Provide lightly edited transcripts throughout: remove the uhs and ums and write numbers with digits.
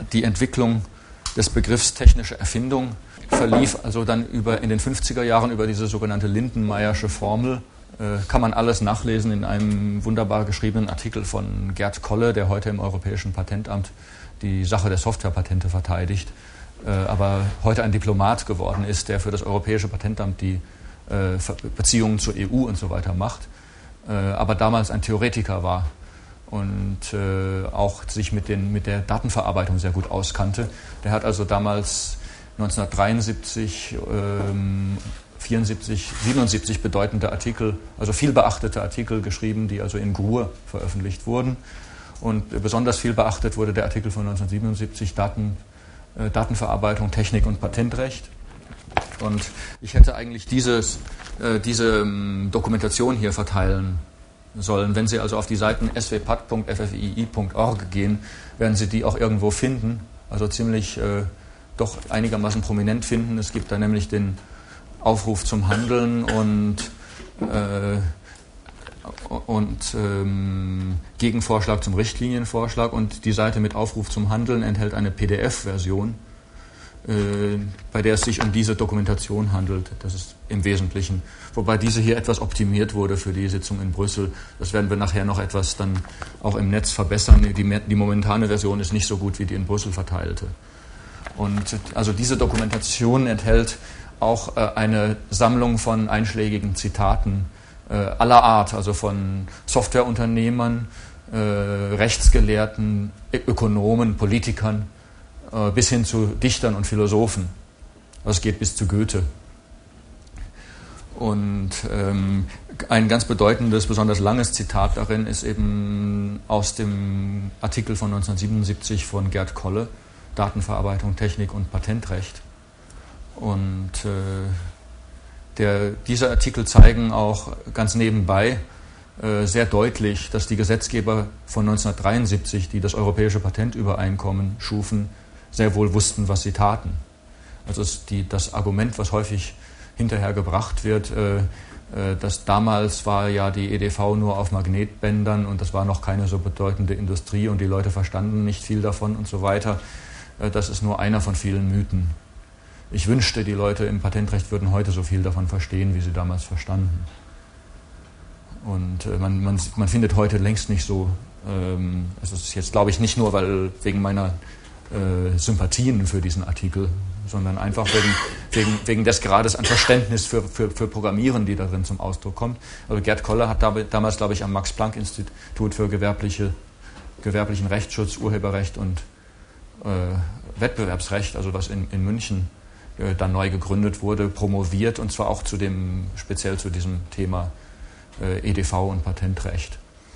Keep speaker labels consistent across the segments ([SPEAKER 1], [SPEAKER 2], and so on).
[SPEAKER 1] Die Entwicklung des Begriffs technische Erfindung verlief also dann in den 50er Jahren über diese sogenannte Lindenmeyersche Formel. Kann man alles nachlesen in einem wunderbar geschriebenen Artikel von Gerd Kolle, der heute im Europäischen Patentamt die Sache der Softwarepatente verteidigt, aber heute ein Diplomat geworden ist, der für das Europäische Patentamt die Beziehungen zur EU und so weiter macht, aber damals ein Theoretiker war und auch sich mit der Datenverarbeitung sehr gut auskannte. Der hat also damals 1973, 74, 77 bedeutende Artikel, also viel beachtete Artikel geschrieben, die also in GRUR veröffentlicht wurden. Und besonders viel beachtet wurde der Artikel von 1977, Datenverarbeitung, Technik und Patentrecht. Und ich hätte eigentlich diese Dokumentation hier verteilen sollen. Wenn Sie also auf die Seiten swpat.ffii.org gehen, werden Sie die auch irgendwo finden, also ziemlich doch einigermaßen prominent finden. Es gibt da nämlich den Aufruf zum Handeln und Gegenvorschlag zum Richtlinienvorschlag, und die Seite mit Aufruf zum Handeln enthält eine PDF-Version, bei der es sich um diese Dokumentation handelt. Das ist im Wesentlichen, wobei diese hier etwas optimiert wurde für die Sitzung in Brüssel. Das werden wir nachher noch etwas dann auch im Netz verbessern. Die momentane Version ist nicht so gut wie die in Brüssel verteilte. Und also diese Dokumentation enthält auch eine Sammlung von einschlägigen Zitaten aller Art, also von Softwareunternehmern, Rechtsgelehrten, Ökonomen, Politikern, bis hin zu Dichtern und Philosophen. Das geht bis zu Goethe. Und ein ganz bedeutendes, besonders langes Zitat darin ist eben aus dem Artikel von 1977 von Gerd Kolle, Datenverarbeitung, Technik und Patentrecht. Und diese Artikel zeigen auch ganz nebenbei sehr deutlich, dass die Gesetzgeber von 1973, die das Europäische Patentübereinkommen schufen, sehr wohl wussten, was sie taten. Also das Argument, was häufig hinterher gebracht wird, dass damals war ja die EDV nur auf Magnetbändern und das war noch keine so bedeutende Industrie und die Leute verstanden nicht viel davon und so weiter, das ist nur einer von vielen Mythen. Ich wünschte, die Leute im Patentrecht würden heute so viel davon verstehen, wie sie damals verstanden. Und man findet heute längst nicht so, also es ist jetzt, glaube ich, nicht nur wegen meiner Sympathien für diesen Artikel, sondern einfach wegen des Grades an Verständnis für Programmieren, die darin zum Ausdruck kommt. Also Gerd Kolle hat damals, glaube ich, am Max-Planck-Institut für gewerblichen Rechtsschutz, Urheberrecht und Wettbewerbsrecht, also was in München dann neu gegründet wurde, promoviert, und zwar auch speziell zu diesem Thema EDV und Patentrecht.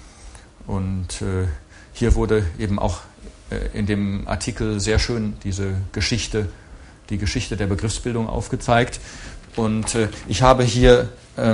[SPEAKER 1] Und hier wurde eben auch in dem Artikel sehr schön die Geschichte der Begriffsbildung aufgezeigt. Und ich habe hier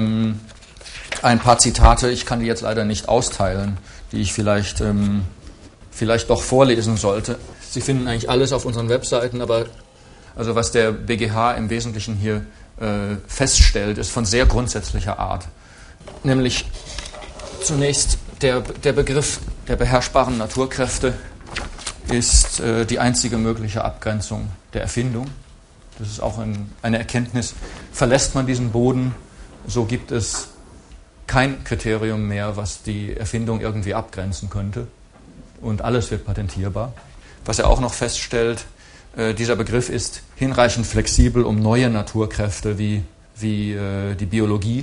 [SPEAKER 1] ein paar Zitate, ich kann die jetzt leider nicht austeilen, die ich vielleicht doch vorlesen sollte. Sie finden eigentlich alles auf unseren Webseiten, aber also was der BGH im Wesentlichen hier feststellt, ist von sehr grundsätzlicher Art. Nämlich zunächst der Begriff der beherrschbaren Naturkräfte ist die einzige mögliche Abgrenzung der Erfindung. Das ist auch eine Erkenntnis. Verlässt man diesen Boden, so gibt es kein Kriterium mehr, was die Erfindung irgendwie abgrenzen könnte. Und alles wird patentierbar. Was er auch noch feststellt, dieser Begriff ist hinreichend flexibel, um neue Naturkräfte wie die Biologie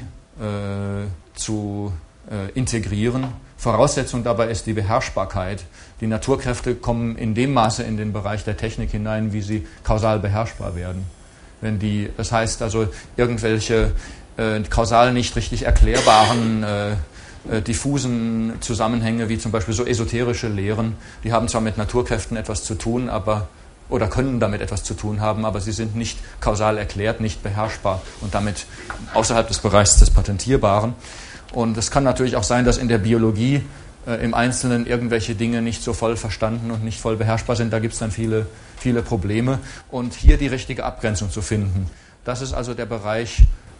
[SPEAKER 1] zu integrieren. Voraussetzung dabei ist die Beherrschbarkeit. Die Naturkräfte kommen in dem Maße in den Bereich der Technik hinein, wie sie kausal beherrschbar werden. Das heißt also, irgendwelche kausal nicht richtig erklärbaren diffusen Zusammenhänge, wie zum Beispiel so esoterische Lehren, die haben zwar mit Naturkräften etwas zu tun, oder können damit etwas zu tun haben, aber sie sind nicht kausal erklärt, nicht beherrschbar und damit außerhalb des Bereichs des Patentierbaren. Und es kann natürlich auch sein, dass in der Biologie im Einzelnen irgendwelche Dinge nicht so voll verstanden und nicht voll beherrschbar sind. Da gibt es dann viele, viele Probleme. Und hier die richtige Abgrenzung zu finden, das ist also der Bereich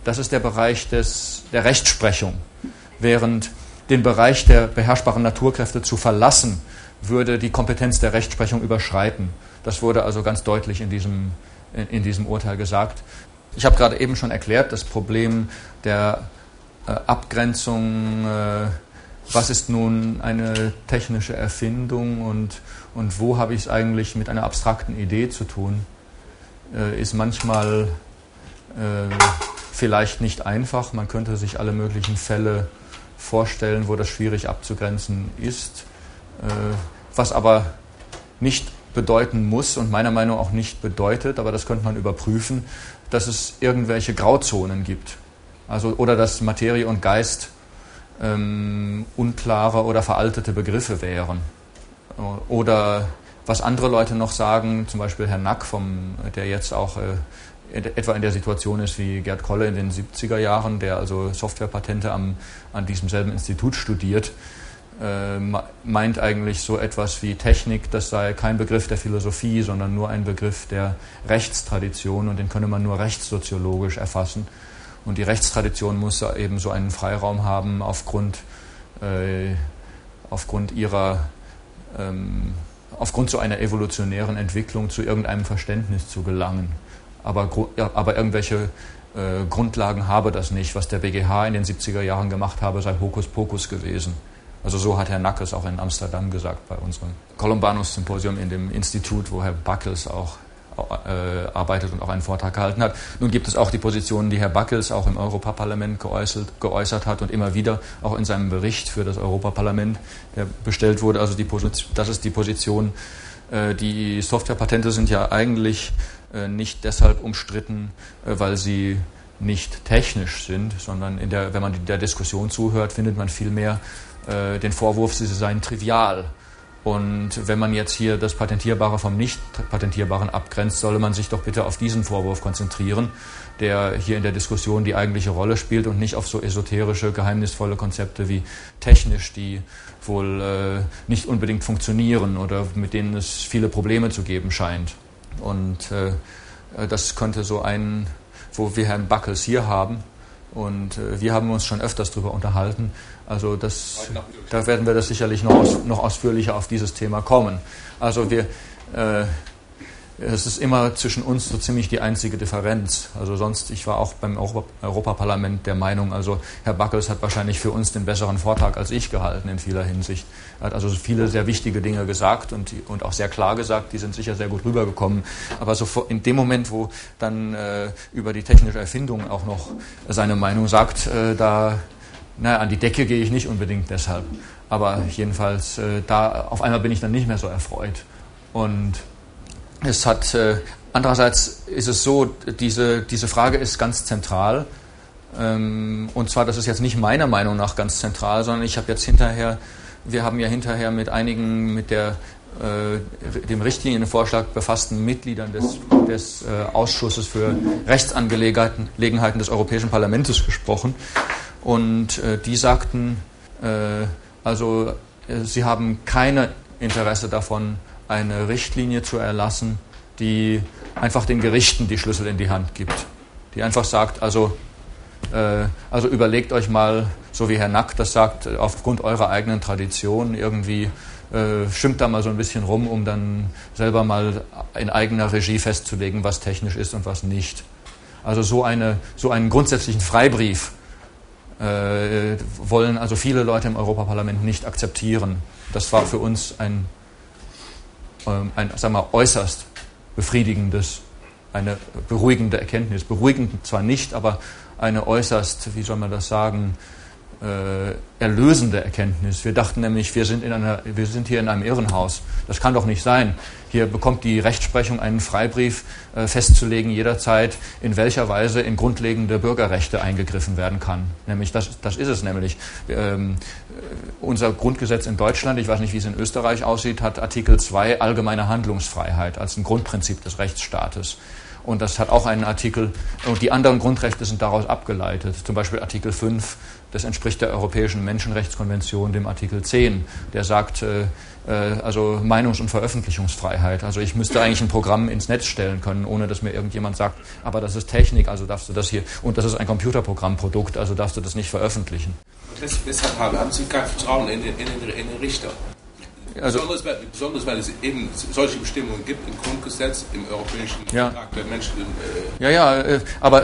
[SPEAKER 1] der Rechtsprechung. Während den Bereich der beherrschbaren Naturkräfte zu verlassen, würde die Kompetenz der Rechtsprechung überschreiten. Das wurde also ganz deutlich in diesem Urteil gesagt. Ich habe gerade eben schon erklärt, das Problem der Abgrenzung, was ist nun eine technische Erfindung und wo habe ich es eigentlich mit einer abstrakten Idee zu tun, ist manchmal vielleicht nicht einfach. Man könnte sich alle möglichen Fälle vorstellen, wo das schwierig abzugrenzen ist, was aber nicht bedeuten muss und meiner Meinung nach auch nicht bedeutet, aber das könnte man überprüfen, dass es irgendwelche Grauzonen gibt. Also, oder dass Materie und Geist unklare oder veraltete Begriffe wären. Oder was andere Leute noch sagen, zum Beispiel Herr Nack, der jetzt auch etwa in der Situation ist wie Gerd Kolle in den 70er Jahren, der also Softwarepatente an diesem selben Institut studiert, meint eigentlich so etwas wie Technik, das sei kein Begriff der Philosophie, sondern nur ein Begriff der Rechtstradition und den könne man nur rechtssoziologisch erfassen. Und die Rechtstradition muss eben so einen Freiraum haben, aufgrund so einer evolutionären Entwicklung zu irgendeinem Verständnis zu gelangen. Aber irgendwelche Grundlagen habe das nicht. Was der BGH in den 70er Jahren gemacht habe, sei Hokuspokus gewesen. Also so hat Herr Nack es auch in Amsterdam gesagt bei unserem Columbanus-Symposium in dem Institut, wo Herr Backels auch arbeitet und auch einen Vortrag gehalten hat. Nun gibt es auch die Positionen, die Herr Backels auch im Europaparlament geäußert hat und immer wieder auch in seinem Bericht für das Europaparlament, der bestellt wurde. Also das ist die Position. Die Softwarepatente sind ja eigentlich nicht deshalb umstritten, weil sie nicht technisch sind, sondern wenn man der Diskussion zuhört, findet man vielmehr den Vorwurf, sie seien trivial. Und wenn man jetzt hier das Patentierbare vom Nicht-Patentierbaren abgrenzt, solle man sich doch bitte auf diesen Vorwurf konzentrieren, der hier in der Diskussion die eigentliche Rolle spielt und nicht auf so esoterische, geheimnisvolle Konzepte wie technisch, die wohl nicht unbedingt funktionieren oder mit denen es viele Probleme zu geben scheint. Und das könnte so wo wir Herrn Backels hier haben, und wir haben uns schon öfters darüber unterhalten. Also da werden wir das sicherlich noch ausführlicher auf dieses Thema kommen. Also es ist immer zwischen uns so ziemlich die einzige Differenz. Also sonst, ich war auch beim Europaparlament der Meinung, also Herr Backels hat wahrscheinlich für uns den besseren Vortrag als ich gehalten in vieler Hinsicht. Er hat also viele sehr wichtige Dinge gesagt und auch sehr klar gesagt, die sind sicher sehr gut rübergekommen. Aber so in dem Moment, wo dann über die technische Erfindung auch noch seine Meinung sagt, an die Decke gehe ich nicht unbedingt deshalb. Aber jedenfalls, auf einmal bin ich dann nicht mehr so erfreut. Und andererseits ist es so, diese Frage ist ganz zentral. Und zwar, das ist jetzt nicht meiner Meinung nach ganz zentral, sondern wir haben ja hinterher mit einigen, mit dem Richtlinienvorschlag befassten Mitgliedern des Ausschusses für Rechtsangelegenheiten des Europäischen Parlaments gesprochen. Und die sagten, sie haben kein Interesse davon, eine Richtlinie zu erlassen, die einfach den Gerichten die Schlüssel in die Hand gibt. Die einfach sagt, also überlegt euch mal, so wie Herr Nack das sagt, aufgrund eurer eigenen Tradition irgendwie schimmt da mal so ein bisschen rum, um dann selber mal in eigener Regie festzulegen, was technisch ist und was nicht. Also so einen grundsätzlichen Freibrief wollen also viele Leute im Europaparlament nicht akzeptieren. Das war für uns ein äußerst befriedigendes, eine beruhigende Erkenntnis. Beruhigend zwar nicht, aber eine äußerst, wie soll man das sagen, erlösende Erkenntnis. Wir dachten nämlich, wir sind hier in einem Irrenhaus. Das kann doch nicht sein. Hier bekommt die Rechtsprechung einen Freibrief festzulegen jederzeit, in welcher Weise in grundlegende Bürgerrechte eingegriffen werden kann. Nämlich, das ist es nämlich. Unser Grundgesetz in Deutschland, ich weiß nicht, wie es in Österreich aussieht, hat Artikel 2 allgemeine Handlungsfreiheit als ein Grundprinzip des Rechtsstaates. Und das hat auch einen Artikel, und die anderen Grundrechte sind daraus abgeleitet. Zum Beispiel Artikel 5, das entspricht der Europäischen Menschenrechtskonvention, dem Artikel 10, der sagt, also Meinungs- und Veröffentlichungsfreiheit. Also ich müsste eigentlich ein Programm ins Netz stellen können, ohne dass mir irgendjemand sagt, aber das ist Technik, also darfst du das hier, und das ist ein Computerprogrammprodukt, also darfst du das nicht veröffentlichen.
[SPEAKER 2] Und deshalb haben Sie kein Vertrauen in den Richter? Besonders weil es eben solche Bestimmungen gibt im Grundgesetz, im Europäischen Vertrag der Menschen.
[SPEAKER 1] Aber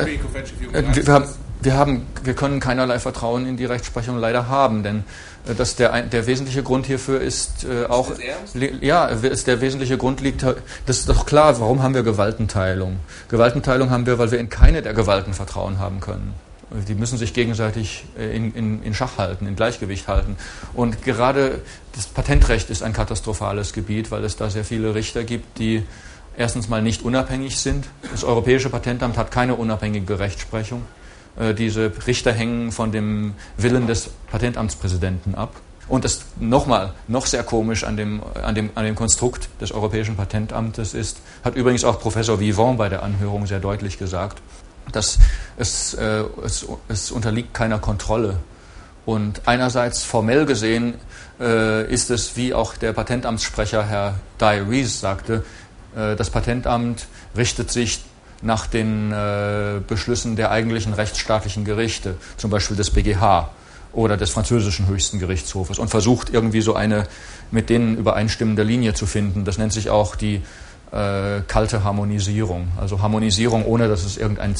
[SPEAKER 1] wir können keinerlei Vertrauen in die Rechtsprechung leider haben, denn der wesentliche Grund hierfür ist auch... Der wesentliche Grund liegt... Das ist doch klar, warum haben wir Gewaltenteilung? Gewaltenteilung haben wir, weil wir in keine der Gewalten Vertrauen haben können. Die müssen sich gegenseitig in Schach halten, in Gleichgewicht halten. Und gerade das Patentrecht ist ein katastrophales Gebiet, weil es da sehr viele Richter gibt, die erstens mal nicht unabhängig sind. Das Europäische Patentamt hat keine unabhängige Rechtsprechung. Diese Richter hängen von dem Willen des Patentamtspräsidenten ab. Und das noch sehr komisch an dem Konstrukt des Europäischen Patentamtes ist, hat übrigens auch Professor Vivant bei der Anhörung sehr deutlich gesagt, dass es unterliegt keiner Kontrolle. Und einerseits formell gesehen ist es, wie auch der Patentamtssprecher Herr Di Rees sagte, das Patentamt richtet sich nach den Beschlüssen der eigentlichen rechtsstaatlichen Gerichte, zum Beispiel des BGH oder des französischen höchsten Gerichtshofes, und versucht irgendwie so eine mit denen übereinstimmende Linie zu finden. Das nennt sich auch die kalte Harmonisierung, also Harmonisierung, ohne dass es einen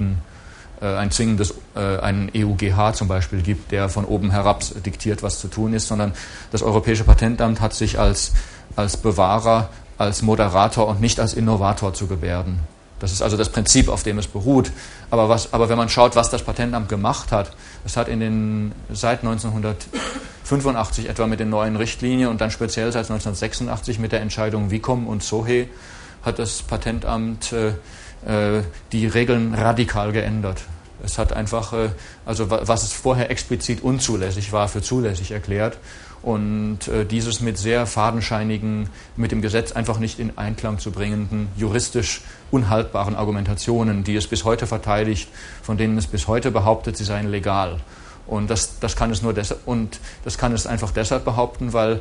[SPEAKER 1] EuGH zum Beispiel gibt, der von oben herab diktiert, was zu tun ist, sondern das Europäische Patentamt hat sich als Bewahrer, als Moderator und nicht als Innovator zu gebärden. Das ist also das Prinzip, auf dem es beruht. Aber wenn man schaut, was das Patentamt gemacht hat, es hat seit 1985 etwa mit den neuen Richtlinien und dann speziell seit 1986 mit der Entscheidung Vicom und Sohe hat das Patentamt die Regeln radikal geändert. Es hat einfach, was es vorher explizit unzulässig war, für zulässig erklärt. Und dieses mit sehr fadenscheinigen, mit dem Gesetz einfach nicht in Einklang zu bringenden, juristisch unhaltbaren Argumentationen, die es bis heute verteidigt, von denen es bis heute behauptet, sie seien legal. Und das kann es einfach deshalb behaupten, weil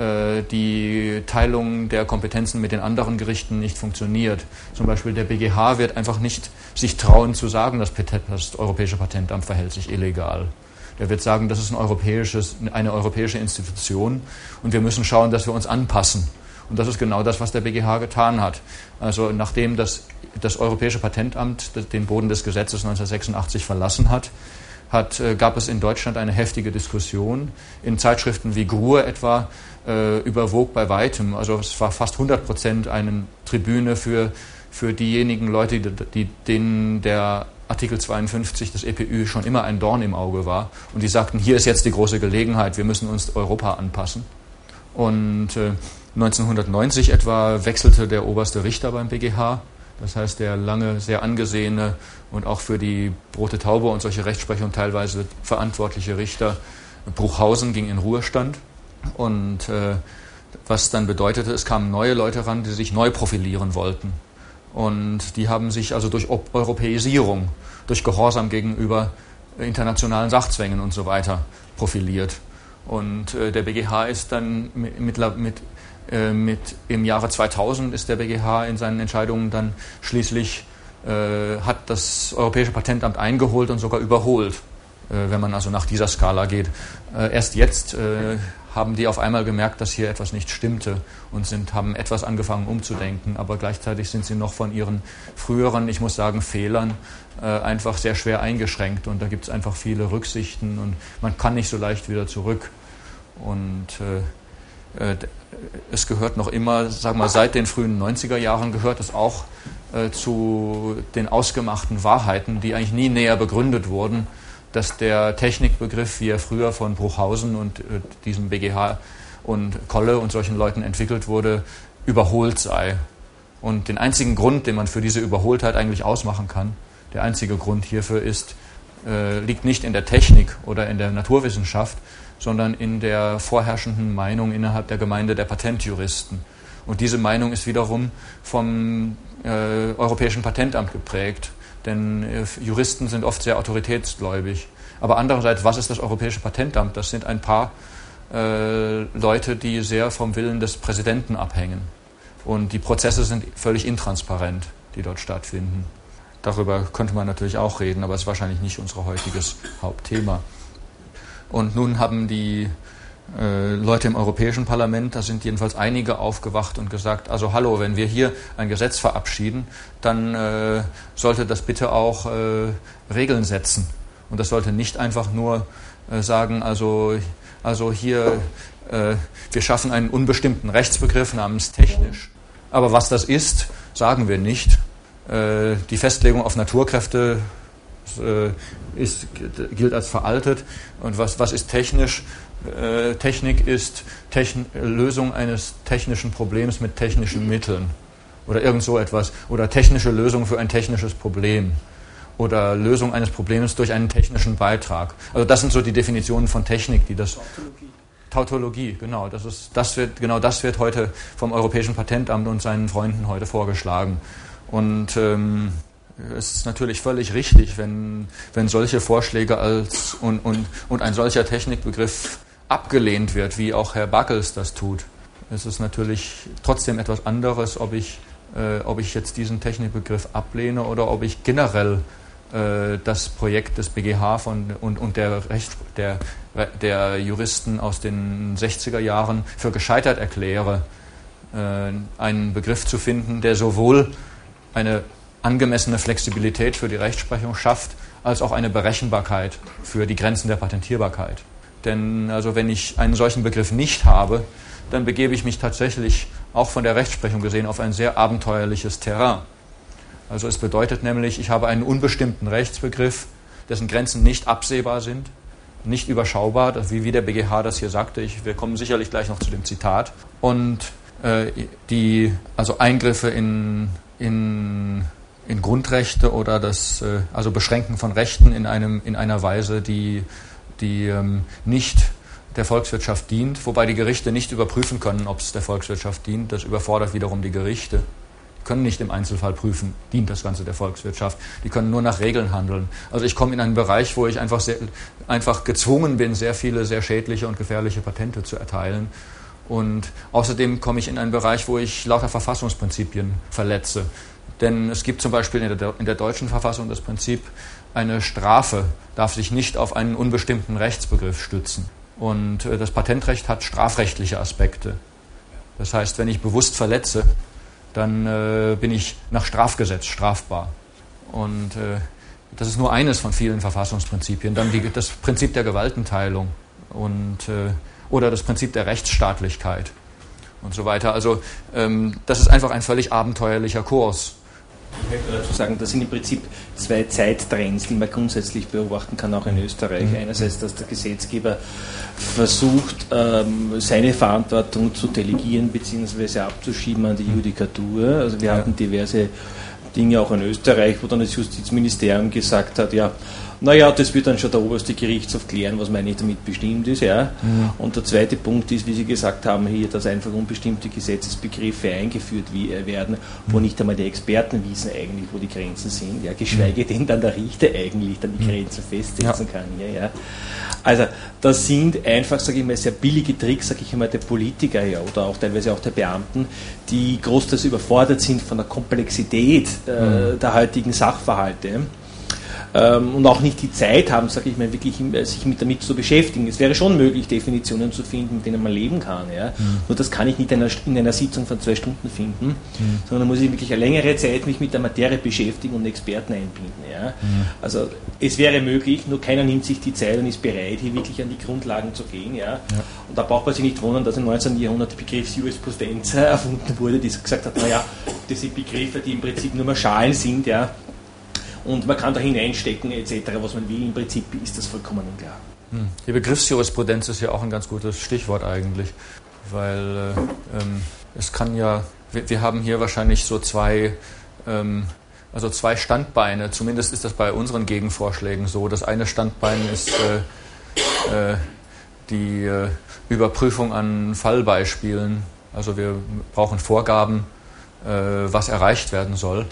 [SPEAKER 1] die Teilung der Kompetenzen mit den anderen Gerichten nicht funktioniert. Zum Beispiel der BGH wird einfach nicht sich trauen zu sagen, das Europäische Patentamt verhält sich illegal. Der wird sagen, das ist eine europäische Institution und wir müssen schauen, dass wir uns anpassen. Und das ist genau das, was der BGH getan hat. Also nachdem das Europäische Patentamt den Boden des Gesetzes 1986 verlassen hat, gab es in Deutschland eine heftige Diskussion. In Zeitschriften wie Grur etwa überwog bei weitem, also es war fast 100% eine Tribüne für diejenigen Leute, denen der Artikel 52 des EPÜ schon immer ein Dorn im Auge war. Und die sagten, hier ist jetzt die große Gelegenheit, wir müssen uns Europa anpassen. Und 1990 etwa wechselte der oberste Richter beim BGH. Das heißt, der lange sehr angesehene und auch für die Rote Taube und solche Rechtsprechung teilweise verantwortliche Richter Bruchhausen ging in Ruhestand. Und was dann bedeutete, es kamen neue Leute ran, die sich neu profilieren wollten. Und die haben sich also durch Europäisierung, durch Gehorsam gegenüber internationalen Sachzwängen und so weiter profiliert. Und der BGH ist dann im Jahre 2000 ist der BGH in seinen Entscheidungen dann schließlich hat das Europäische Patentamt eingeholt und sogar überholt, wenn man also nach dieser Skala geht. Erst jetzt haben die auf einmal gemerkt, dass hier etwas nicht stimmte und haben etwas angefangen umzudenken, aber gleichzeitig sind sie noch von ihren früheren, ich muss sagen, Fehlern einfach sehr schwer eingeschränkt und da gibt es einfach viele Rücksichten und man kann nicht so leicht wieder zurück. Und es gehört noch immer, sagen wir, seit den frühen 90er Jahren gehört es auch zu den ausgemachten Wahrheiten, die eigentlich nie näher begründet wurden, dass der Technikbegriff, wie er früher von Bruchhausen und diesem BGH und Kolle und solchen Leuten entwickelt wurde, überholt sei. Und den einzigen Grund, den man für diese Überholtheit eigentlich ausmachen kann, der einzige Grund hierfür liegt nicht in der Technik oder in der Naturwissenschaft, sondern in der vorherrschenden Meinung innerhalb der Gemeinde der Patentjuristen. Und diese Meinung ist wiederum vom Europäischen Patentamt geprägt. Denn Juristen sind oft sehr autoritätsgläubig. Aber andererseits, was ist das Europäische Patentamt? Das sind ein paar Leute, die sehr vom Willen des Präsidenten abhängen. Und die Prozesse sind völlig intransparent, die dort stattfinden. Darüber könnte man natürlich auch reden, aber es ist wahrscheinlich nicht unser heutiges Hauptthema. Und nun haben die Leute im Europäischen Parlament, da sind jedenfalls einige aufgewacht und gesagt, also hallo, wenn wir hier ein Gesetz verabschieden, dann sollte das bitte auch Regeln setzen. Und das sollte nicht einfach nur sagen, also hier, wir schaffen einen unbestimmten Rechtsbegriff namens technisch. Aber was das ist, sagen wir nicht. Die Festlegung auf Naturkräfte gilt als veraltet. Und was ist technisch? Technik ist Lösung eines technischen Problems mit technischen Mitteln oder irgend so etwas. Oder technische Lösung für ein technisches Problem. Oder Lösung eines Problems durch einen technischen Beitrag. Also das sind so die Definitionen von Technik, die das... Tautologie, genau. Das wird heute vom Europäischen Patentamt und seinen Freunden heute vorgeschlagen. Und es ist natürlich völlig richtig, wenn solche Vorschläge und ein solcher Technikbegriff abgelehnt wird, wie auch Herr Backels das tut. Es ist natürlich trotzdem etwas anderes, ob ich jetzt diesen Technikbegriff ablehne oder ob ich generell das Projekt des BGH und der Juristen aus den 60er Jahren für gescheitert erkläre, einen Begriff zu finden, der sowohl eine angemessene Flexibilität für die Rechtsprechung schafft, als auch eine Berechenbarkeit für die Grenzen der Patentierbarkeit. Denn also wenn ich einen solchen Begriff nicht habe, dann begebe ich mich tatsächlich auch von der Rechtsprechung gesehen auf ein sehr abenteuerliches Terrain. Also es bedeutet nämlich, ich habe einen unbestimmten Rechtsbegriff, dessen Grenzen nicht absehbar sind, nicht überschaubar, wie der BGH das hier sagte. Wir kommen sicherlich gleich noch zu dem Zitat. Und also Eingriffe in Grundrechte oder also Beschränken von Rechten in einer Weise, die nicht der Volkswirtschaft dient, wobei die Gerichte nicht überprüfen können, ob es der Volkswirtschaft dient. Das überfordert wiederum die Gerichte. Die können nicht im Einzelfall prüfen, dient das Ganze der Volkswirtschaft. Die können nur nach Regeln handeln. Also ich komme in einen Bereich, wo ich einfach gezwungen bin, sehr viele, sehr schädliche und gefährliche Patente zu erteilen. Und außerdem komme ich in einen Bereich, wo ich lauter Verfassungsprinzipien verletze. Denn es gibt zum Beispiel in der deutschen Verfassung das Prinzip, eine Strafe darf sich nicht auf einen unbestimmten Rechtsbegriff stützen. Und das Patentrecht hat strafrechtliche Aspekte. Das heißt, wenn ich bewusst verletze, dann bin ich nach Strafgesetz strafbar. Und das ist nur eines von vielen Verfassungsprinzipien. Dann das Prinzip der Gewaltenteilung oder das Prinzip der Rechtsstaatlichkeit und so weiter. Also das ist einfach ein völlig abenteuerlicher Kurs.
[SPEAKER 3] Ich möchte dazu sagen, das sind im Prinzip zwei Zeittrends, die man grundsätzlich beobachten kann, auch in Österreich. Einerseits, dass der Gesetzgeber versucht, seine Verantwortung zu delegieren bzw. abzuschieben an die Judikatur. Also wir hatten diverse Dinge auch in Österreich, wo dann das Justizministerium gesagt hat, ja, naja, das wird dann schon der oberste Gerichtshof klären, was meine ich damit bestimmt ist. Ja. Und der zweite Punkt ist, wie Sie gesagt haben, hier, dass einfach unbestimmte Gesetzesbegriffe eingeführt werden, wo nicht einmal die Experten wissen eigentlich, wo die Grenzen sind, ja, geschweige denn dann der Richter eigentlich dann die Grenzen festsetzen kann. Ja. Also das sind einfach, sage ich mal, sehr billige Tricks, sage ich einmal, der Politiker oder auch teilweise auch der Beamten, die großteils überfordert sind von der Komplexität der heutigen Sachverhalte. Und auch nicht die Zeit haben, sage ich mal, wirklich sich damit zu beschäftigen. Es wäre schon möglich, Definitionen zu finden, mit denen man leben kann. Ja? Nur das kann ich nicht in einer Sitzung von 2 Stunden finden, sondern muss ich wirklich eine längere Zeit mich mit der Materie beschäftigen und Experten einbinden. Ja? Also es wäre möglich, nur keiner nimmt sich die Zeit und ist bereit, hier wirklich an die Grundlagen zu gehen. Ja? Und da braucht man sich nicht wundern, dass im 19. Jahrhundert der Begriff Jurisprudenza erfunden wurde, die gesagt hat, naja, das sind Begriffe, die im Prinzip nur mal Schalen sind, ja. Und man kann da hineinstecken etc., was man will. Im Prinzip ist das vollkommen unklar.
[SPEAKER 1] Die Begriffsjurisprudenz ist ja auch ein ganz gutes Stichwort eigentlich, weil es kann ja, wir haben hier wahrscheinlich so zwei Standbeine, zumindest ist das bei unseren Gegenvorschlägen so. Das eine Standbein ist die Überprüfung an Fallbeispielen. Also wir brauchen Vorgaben, was erreicht werden soll.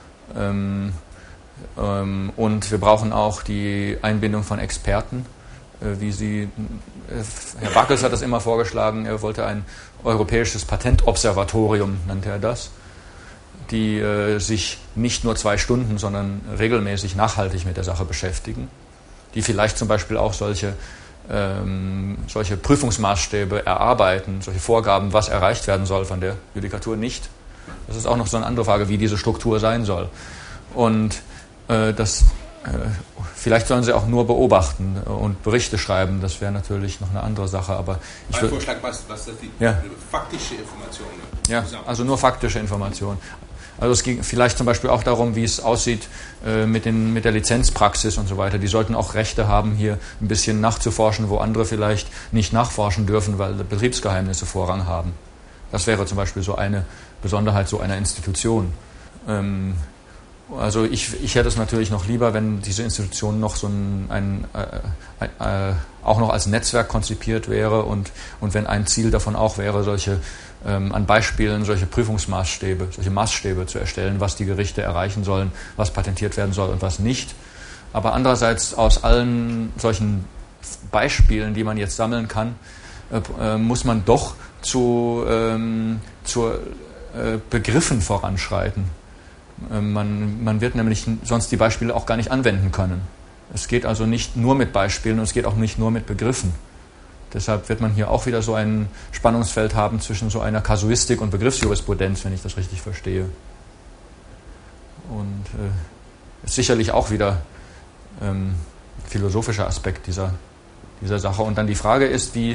[SPEAKER 1] Und wir brauchen auch die Einbindung von Experten, Herr Backels hat das immer vorgeschlagen, er wollte ein europäisches Patentobservatorium, nannte er das, die sich nicht nur 2 Stunden, sondern regelmäßig nachhaltig mit der Sache beschäftigen, die vielleicht zum Beispiel auch solche solche Prüfungsmaßstäbe erarbeiten, solche Vorgaben, was erreicht werden soll von der Judikatur, nicht. Das ist auch noch so eine andere Frage, wie diese Struktur sein soll. Und vielleicht sollen sie auch nur beobachten und Berichte schreiben, das wäre natürlich noch eine andere Sache. Aber
[SPEAKER 2] mein Vorschlag, was das die faktische Information ist.
[SPEAKER 1] Ja, also nur faktische Information. Also es ging vielleicht zum Beispiel auch darum, wie es aussieht mit der Lizenzpraxis und so weiter. Die sollten auch Rechte haben, hier ein bisschen nachzuforschen, wo andere vielleicht nicht nachforschen dürfen, weil Betriebsgeheimnisse Vorrang haben. Das wäre zum Beispiel so eine Besonderheit so einer Institution. Also ich hätte es natürlich noch lieber, wenn diese Institution noch so auch noch als Netzwerk konzipiert wäre und wenn ein Ziel davon auch wäre, solche an Beispielen solche Prüfungsmaßstäbe, solche Maßstäbe zu erstellen, was die Gerichte erreichen sollen, was patentiert werden soll und was nicht. Aber andererseits aus allen solchen Beispielen, die man jetzt sammeln kann, muss man doch zu Begriffen voranschreiten. Man wird nämlich sonst die Beispiele auch gar nicht anwenden können. Es geht also nicht nur mit Beispielen und es geht auch nicht nur mit Begriffen. Deshalb wird man hier auch wieder so ein Spannungsfeld haben zwischen so einer Kasuistik und Begriffsjurisprudenz, wenn ich das richtig verstehe. Und ist sicherlich auch wieder philosophischer Aspekt dieser Sache. Und dann die Frage ist, die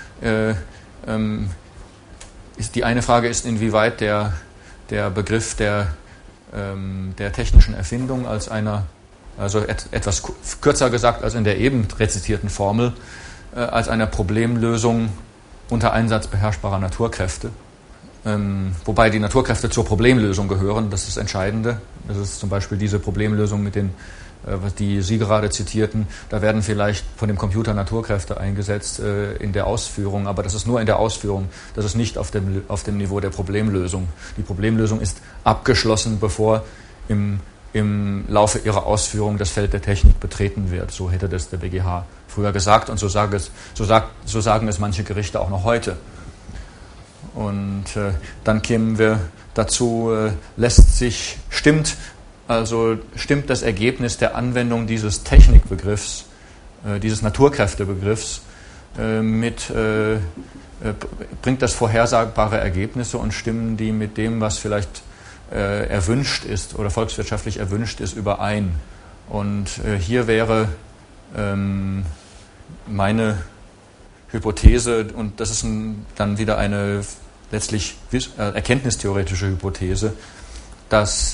[SPEAKER 1] eine Frage ist, inwieweit der Begriff der technischen Erfindung als also etwas kürzer gesagt als in der eben rezitierten Formel, als einer Problemlösung unter Einsatz beherrschbarer Naturkräfte. Wobei die Naturkräfte zur Problemlösung gehören, das ist das Entscheidende. Das ist zum Beispiel diese Problemlösung mit die Sie gerade zitierten. Da werden vielleicht von dem Computer Naturkräfte eingesetzt in der Ausführung, aber das ist nur in der Ausführung. Das ist nicht auf dem Niveau der Problemlösung. Die Problemlösung ist abgeschlossen, bevor im Laufe ihrer Ausführung das Feld der Technik betreten wird. So hätte das der BGH früher gesagt und so sagen es manche Gerichte auch noch heute. Und dann kämen wir dazu, stimmt das Ergebnis der Anwendung dieses Technikbegriffs, dieses Naturkräftebegriffs bringt das vorhersagbare Ergebnisse und stimmen die mit dem, was vielleicht erwünscht ist oder volkswirtschaftlich erwünscht ist, überein. Und hier wäre meine Hypothese, und das ist dann wieder eine letztlich erkenntnistheoretische Hypothese, dass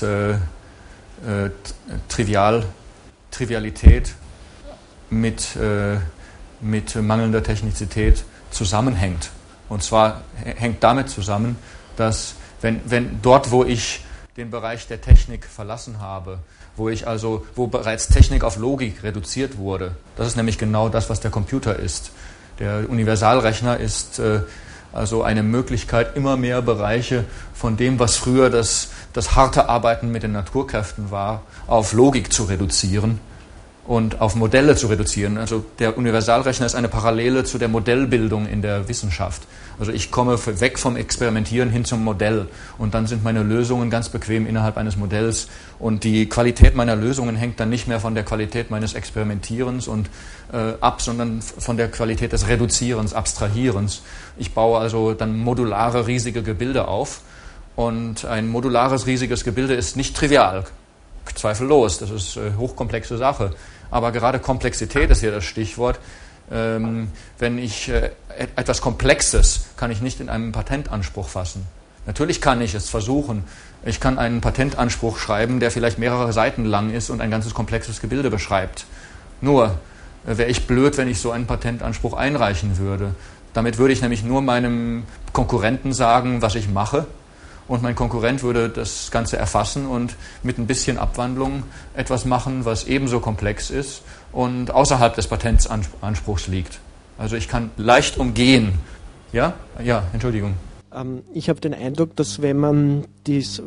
[SPEAKER 1] Trivialität mit mangelnder Technizität zusammenhängt. Und zwar hängt damit zusammen, dass wenn dort, wo ich den Bereich der Technik verlassen habe, wo bereits Technik auf Logik reduziert wurde, das ist nämlich genau das, was der Computer ist. Der Universalrechner ist also eine Möglichkeit, immer mehr Bereiche von dem, was früher das harte Arbeiten mit den Naturkräften war, auf Logik zu reduzieren und auf Modelle zu reduzieren. Also der Universalrechner ist eine Parallele zu der Modellbildung in der Wissenschaft. Also ich komme weg vom Experimentieren hin zum Modell und dann sind meine Lösungen ganz bequem innerhalb eines Modells und die Qualität meiner Lösungen hängt dann nicht mehr von der Qualität meines Experimentierens ab, sondern von der Qualität des Reduzierens, Abstrahierens. Ich baue also dann modulare, riesige Gebilde auf und ein modulares, riesiges Gebilde ist nicht trivial, zweifellos, das ist eine hochkomplexe Sache. Aber gerade Komplexität ist hier das Stichwort. Wenn ich etwas Komplexes kann ich nicht in einem Patentanspruch fassen. Natürlich kann ich es versuchen. Ich kann einen Patentanspruch schreiben, der vielleicht mehrere Seiten lang ist und ein ganzes komplexes Gebilde beschreibt. Nur wäre ich blöd, wenn ich so einen Patentanspruch einreichen würde. Damit würde ich nämlich nur meinem Konkurrenten sagen, was ich mache. Und mein Konkurrent würde das Ganze erfassen und mit ein bisschen Abwandlung etwas machen, was ebenso komplex ist und außerhalb des Patentsanspruchs liegt. Also ich kann leicht umgehen. Ja, Entschuldigung.
[SPEAKER 4] Ich habe den Eindruck, dass wenn man diese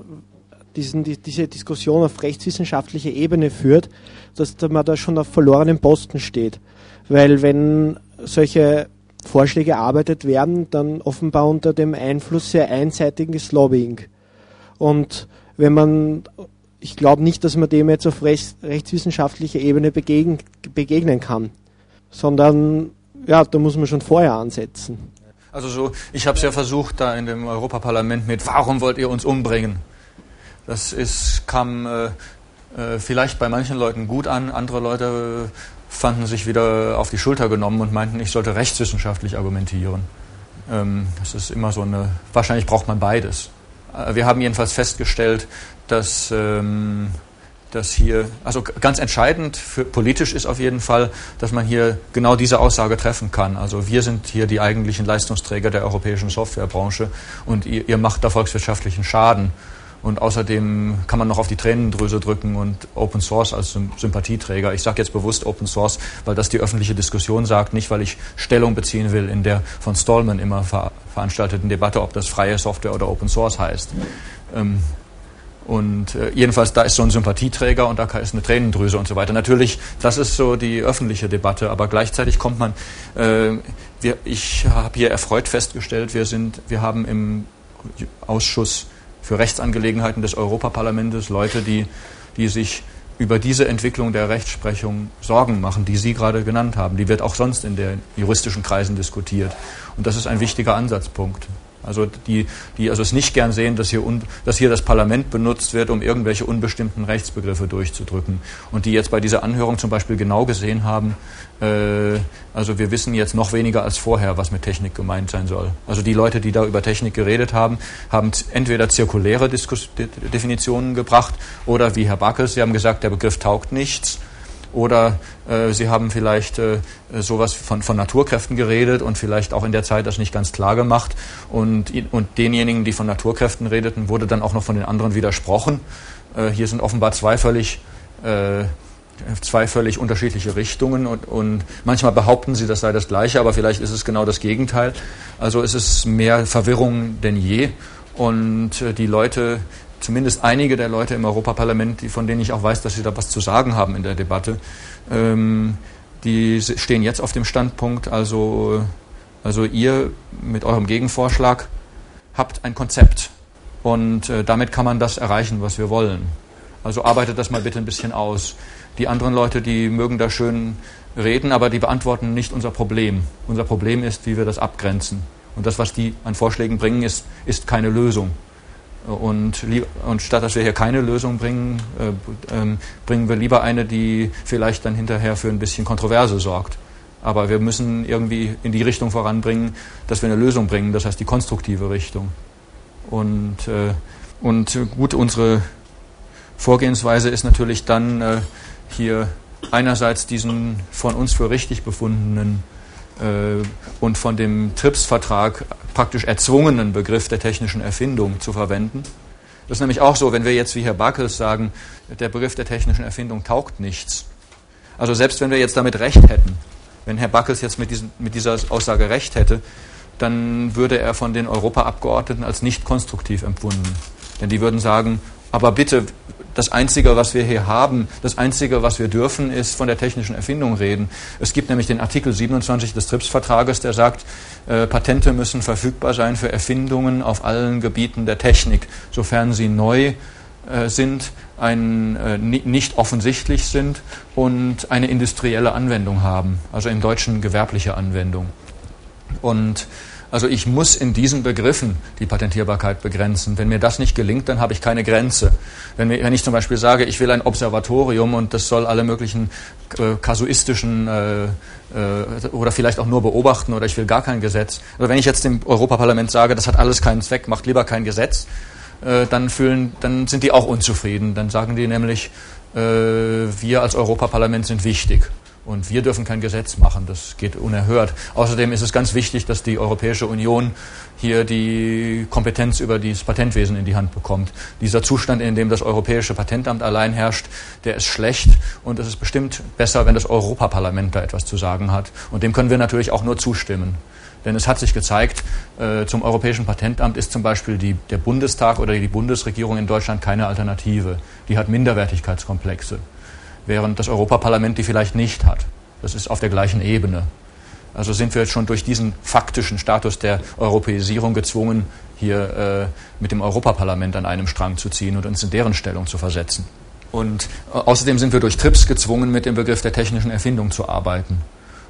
[SPEAKER 4] Diskussion auf rechtswissenschaftlicher Ebene führt, dass man da schon auf verlorenen Posten steht. Weil wenn solche Vorschläge erarbeitet werden, dann offenbar unter dem Einfluss sehr einseitiges Lobbying. Und ich glaube nicht, dass man dem jetzt auf rechtswissenschaftlicher Ebene begegnen kann, sondern ja, da muss man schon vorher ansetzen.
[SPEAKER 1] Also ich habe es ja versucht da in dem Europaparlament mit, warum wollt ihr uns umbringen? Kam vielleicht bei manchen Leuten gut an, andere Leute fanden sich wieder auf die Schulter genommen und meinten, ich sollte rechtswissenschaftlich argumentieren. Das ist immer wahrscheinlich braucht man beides. Wir haben jedenfalls festgestellt, dass hier, also ganz entscheidend politisch ist auf jeden Fall, dass man hier genau diese Aussage treffen kann. Also wir sind hier die eigentlichen Leistungsträger der europäischen Softwarebranche und ihr macht da volkswirtschaftlichen Schaden. Und außerdem kann man noch auf die Tränendrüse drücken und Open Source als Sympathieträger. Ich sage jetzt bewusst Open Source, weil das die öffentliche Diskussion sagt, nicht weil ich Stellung beziehen will in der von Stallman immer veranstalteten Debatte, ob das freie Software oder Open Source heißt. Jedenfalls, da ist so ein Sympathieträger und da ist eine Tränendrüse und so weiter. Natürlich, das ist so die öffentliche Debatte, aber gleichzeitig kommt man, ich habe hier erfreut festgestellt, wir haben im Ausschuss für Rechtsangelegenheiten des Europaparlamentes Leute, die sich über diese Entwicklung der Rechtsprechung Sorgen machen, die Sie gerade genannt haben. Die wird auch sonst in den juristischen Kreisen diskutiert. Und das ist ein wichtiger Ansatzpunkt. Also die es nicht gern sehen, dass hier das Parlament benutzt wird, um irgendwelche unbestimmten Rechtsbegriffe durchzudrücken. Und die jetzt bei dieser Anhörung zum Beispiel genau gesehen haben, also wir wissen jetzt noch weniger als vorher, was mit Technik gemeint sein soll. Also die Leute, die da über Technik geredet haben, haben entweder zirkuläre Definitionen gebracht oder wie Herr Backes, sie haben gesagt, der Begriff taugt nichts. Oder Sie haben vielleicht sowas von Naturkräften geredet und vielleicht auch in der Zeit das nicht ganz klar gemacht. Und denjenigen, die von Naturkräften redeten, wurde dann auch noch von den anderen widersprochen. Hier sind offenbar zwei völlig unterschiedliche Richtungen und manchmal behaupten sie, das sei das Gleiche, aber vielleicht ist es genau das Gegenteil. Also es ist mehr Verwirrung denn je und die Leute, zumindest einige der Leute im Europaparlament, von denen ich auch weiß, dass sie da was zu sagen haben in der Debatte, die stehen jetzt auf dem Standpunkt, also ihr mit eurem Gegenvorschlag habt ein Konzept und damit kann man das erreichen, was wir wollen. Also arbeitet das mal bitte ein bisschen aus. Die anderen Leute, die mögen da schön reden, aber die beantworten nicht unser Problem. Unser Problem ist, wie wir das abgrenzen. Und das, was die an Vorschlägen bringen, ist keine Lösung. Und statt dass wir hier keine Lösung bringen, bringen wir lieber eine, die vielleicht dann hinterher für ein bisschen Kontroverse sorgt. Aber wir müssen irgendwie in die Richtung voranbringen, dass wir eine Lösung bringen, das heißt die konstruktive Richtung. Und gut, unsere Vorgehensweise ist natürlich dann hier einerseits diesen von uns für richtig befundenen und von dem TRIPS-Vertrag praktisch erzwungenen Begriff der technischen Erfindung zu verwenden. Das ist nämlich auch so, wenn wir jetzt wie Herr Backes sagen, der Begriff der technischen Erfindung taugt nichts. Also selbst wenn wir jetzt damit recht hätten, wenn Herr Backes jetzt mit dieser Aussage recht hätte, dann würde er von den Europaabgeordneten als nicht konstruktiv empfunden. Denn die würden sagen, aber bitte, das Einzige, was wir hier haben, das Einzige, was wir dürfen, ist von der technischen Erfindung reden. Es gibt nämlich den Artikel 27 des TRIPS-Vertrages, der sagt, Patente müssen verfügbar sein für Erfindungen auf allen Gebieten der Technik, sofern sie neu sind, nicht offensichtlich sind und eine industrielle Anwendung haben, also im Deutschen gewerbliche Anwendung. Und also ich muss in diesen Begriffen die Patentierbarkeit begrenzen. Wenn mir das nicht gelingt, dann habe ich keine Grenze. Wenn ich zum Beispiel sage, ich will ein Observatorium und das soll alle möglichen kasuistischen oder vielleicht auch nur beobachten oder ich will gar kein Gesetz. Oder wenn ich jetzt dem Europaparlament sage, das hat alles keinen Zweck, macht lieber kein Gesetz, dann sind die auch unzufrieden. Dann sagen die nämlich, wir als Europaparlament sind wichtig. Und wir dürfen kein Gesetz machen, das geht unerhört. Außerdem ist es ganz wichtig, dass die Europäische Union hier die Kompetenz über das Patentwesen in die Hand bekommt. Dieser Zustand, in dem das Europäische Patentamt allein herrscht, der ist schlecht und es ist bestimmt besser, wenn das Europaparlament da etwas zu sagen hat. Und dem können wir natürlich auch nur zustimmen. Denn es hat sich gezeigt, zum Europäischen Patentamt ist zum Beispiel der Bundestag oder die Bundesregierung in Deutschland keine Alternative. Die hat Minderwertigkeitskomplexe, während das Europaparlament die vielleicht nicht hat. Das ist auf der gleichen Ebene. Also sind wir jetzt schon durch diesen faktischen Status der Europäisierung gezwungen, hier mit dem Europaparlament an einem Strang zu ziehen und uns in deren Stellung zu versetzen. Und außerdem sind wir durch TRIPS gezwungen, mit dem Begriff der technischen Erfindung zu arbeiten.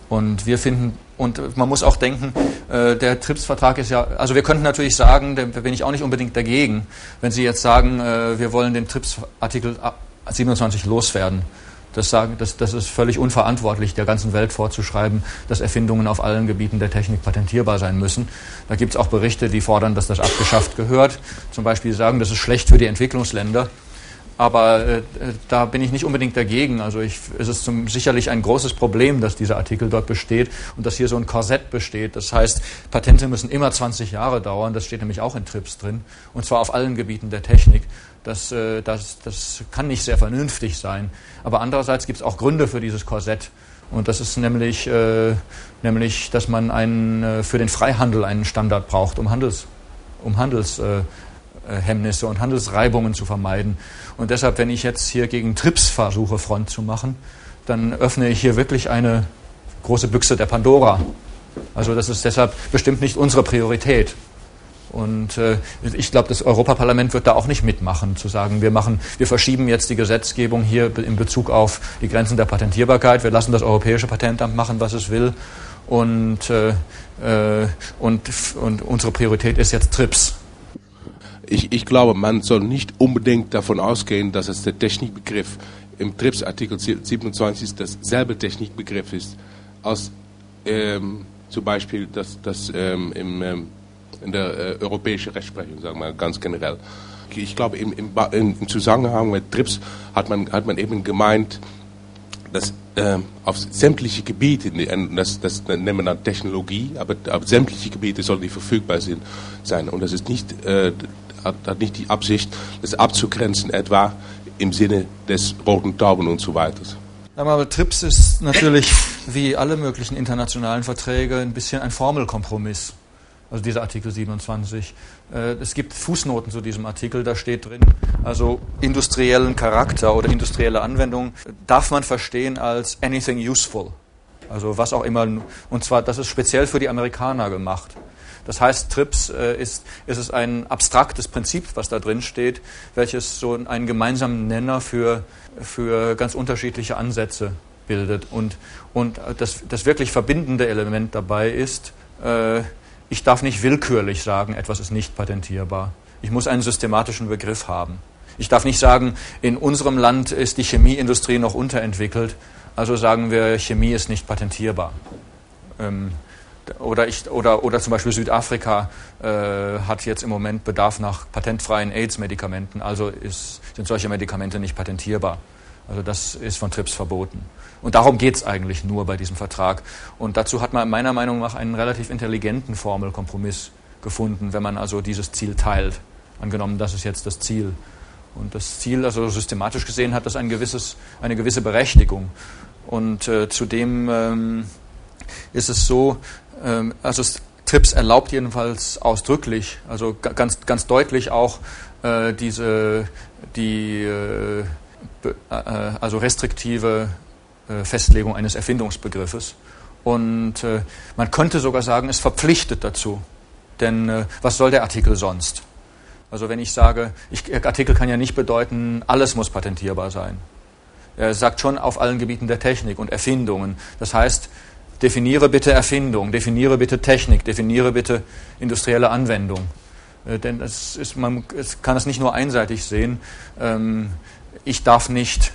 [SPEAKER 1] Und wir finden, und man muss auch denken, der TRIPS-Vertrag ist ja, also wir könnten natürlich sagen, da bin ich auch nicht unbedingt dagegen, wenn Sie jetzt sagen, wir wollen den TRIPS-Artikel 27 loswerden. Das ist völlig unverantwortlich, der ganzen Welt vorzuschreiben, dass Erfindungen auf allen Gebieten der Technik patentierbar sein müssen. Da gibt es auch Berichte, die fordern, dass das abgeschafft gehört. Zum Beispiel sagen, das ist schlecht für die Entwicklungsländer. Aber da bin ich nicht unbedingt dagegen. Also es ist sicherlich ein großes Problem, dass dieser Artikel dort besteht und dass hier so ein Korsett besteht. Das heißt, Patente müssen immer 20 Jahre dauern. Das steht nämlich auch in TRIPS drin. Und zwar auf allen Gebieten der Technik. Das kann nicht sehr vernünftig sein. Aber andererseits gibt es auch Gründe für dieses Korsett. Und das ist nämlich, dass man für den Freihandel einen Standard braucht, um Handelshemmnisse und Handelsreibungen zu vermeiden. Und deshalb, wenn ich jetzt hier gegen TRIPS versuche, Front zu machen, dann öffne ich hier wirklich eine große Büchse der Pandora. Also das ist deshalb bestimmt nicht unsere Priorität. Und ich glaube, das Europaparlament wird da auch nicht mitmachen, zu sagen, wir verschieben jetzt die Gesetzgebung hier in Bezug auf die Grenzen der Patentierbarkeit, wir lassen das Europäische Patentamt machen, was es will, und unsere Priorität ist jetzt TRIPS.
[SPEAKER 2] Ich glaube, man soll nicht unbedingt davon ausgehen, dass es der Technikbegriff im TRIPS-Artikel 27 dasselbe Technikbegriff ist, als zum Beispiel in der europäischen Rechtsprechung, sagen wir ganz generell. Ich glaube, im Zusammenhang mit TRIPS hat man eben gemeint, dass auf sämtliche Gebiete, das nennen wir dann Technologie, aber auf sämtliche Gebiete sollen die verfügbar sein. Und das ist hat nicht die Absicht, das abzugrenzen, etwa im Sinne des Roten Tauben und so weiter.
[SPEAKER 1] Aber TRIPS ist natürlich, wie alle möglichen internationalen Verträge, ein bisschen ein Formelkompromiss. Also dieser Artikel 27. Es gibt Fußnoten zu diesem Artikel, da steht drin, also industriellen Charakter oder industrielle Anwendung darf man verstehen als anything useful. Also was auch immer, und zwar, das ist speziell für die Amerikaner gemacht. Das heißt, TRIPS ist ein abstraktes Prinzip, was da drin steht, welches so einen gemeinsamen Nenner für ganz unterschiedliche Ansätze bildet. Und das wirklich verbindende Element dabei ist, ich darf nicht willkürlich sagen, etwas ist nicht patentierbar. Ich muss einen systematischen Begriff haben. Ich darf nicht sagen, in unserem Land ist die Chemieindustrie noch unterentwickelt, also sagen wir, Chemie ist nicht patentierbar. Oder zum Beispiel Südafrika hat jetzt im Moment Bedarf nach patentfreien AIDS-Medikamenten, also sind solche Medikamente nicht patentierbar. Also das ist von TRIPS verboten. Und darum geht es eigentlich nur bei diesem Vertrag. Und dazu hat man meiner Meinung nach einen relativ intelligenten Formelkompromiss gefunden, wenn man also dieses Ziel teilt. Angenommen, das ist jetzt das Ziel. Und das Ziel, also systematisch gesehen, hat das eine gewisse Berechtigung. Und zudem ist es so, also TRIPS erlaubt jedenfalls ausdrücklich, also ganz deutlich auch also restriktive Festlegung eines Erfindungsbegriffes. Und man könnte sogar sagen, es verpflichtet dazu. Denn was soll der Artikel sonst? Also wenn ich sage, Artikel kann ja nicht bedeuten, alles muss patentierbar sein. Er sagt schon auf allen Gebieten der Technik und Erfindungen. Das heißt, definiere bitte Erfindung, definiere bitte Technik, definiere bitte industrielle Anwendung. Denn man kann es nicht nur einseitig sehen. Ich darf nicht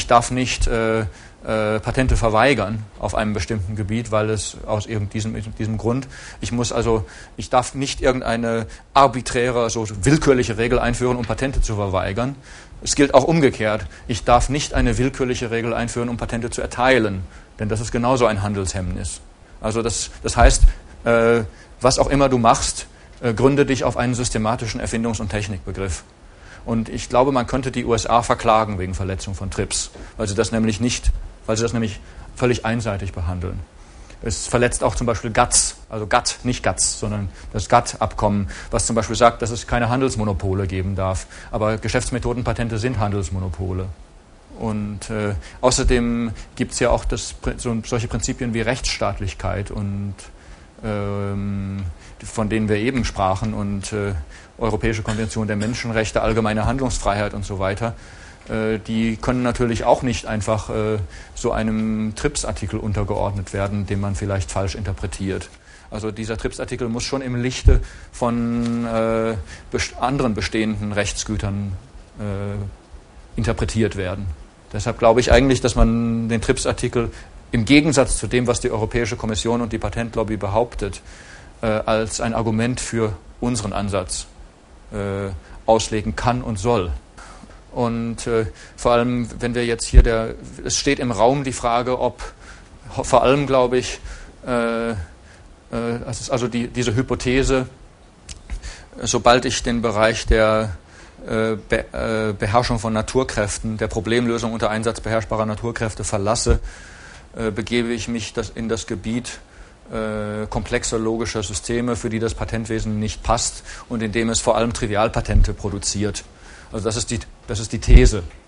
[SPEAKER 1] Patente verweigern auf einem bestimmten Gebiet, weil es aus diesem Grund. Ich darf nicht irgendeine arbiträre, so willkürliche Regel einführen, um Patente zu verweigern. Es gilt auch umgekehrt. Ich darf nicht eine willkürliche Regel einführen, um Patente zu erteilen, denn das ist genauso ein Handelshemmnis. Also das heißt, was auch immer du machst, gründe dich auf einen systematischen Erfindungs- und Technikbegriff. Und ich glaube, man könnte die USA verklagen wegen Verletzung von TRIPS, weil sie das nämlich völlig einseitig behandeln. Es verletzt auch zum Beispiel GATS, also GATT, nicht GATS, sondern das GATT-Abkommen, was zum Beispiel sagt, dass es keine Handelsmonopole geben darf. Aber Geschäftsmethodenpatente sind Handelsmonopole. Und außerdem gibt es ja auch solche Prinzipien wie Rechtsstaatlichkeit und von denen wir eben sprachen und Europäische Konvention der Menschenrechte, allgemeine Handlungsfreiheit und so weiter. die können natürlich auch nicht einfach so einem TRIPS-Artikel untergeordnet werden, den man vielleicht falsch interpretiert. Also dieser TRIPS-Artikel muss schon im Lichte von anderen bestehenden Rechtsgütern interpretiert werden. Deshalb glaube ich eigentlich, dass man den TRIPS-Artikel im Gegensatz zu dem, was die Europäische Kommission und die Patentlobby behauptet, als ein Argument für unseren Ansatz auslegen kann und soll. Und vor allem, wenn wir jetzt hier es steht im Raum die Frage, ob vor allem, glaube ich, also diese Hypothese, sobald ich den Bereich der Beherrschung von Naturkräften, der Problemlösung unter Einsatz beherrschbarer Naturkräfte verlasse, begebe ich mich in das Gebiet komplexer logischer Systeme, für die das Patentwesen nicht passt und in dem es vor allem Trivialpatente produziert. Also das ist die These.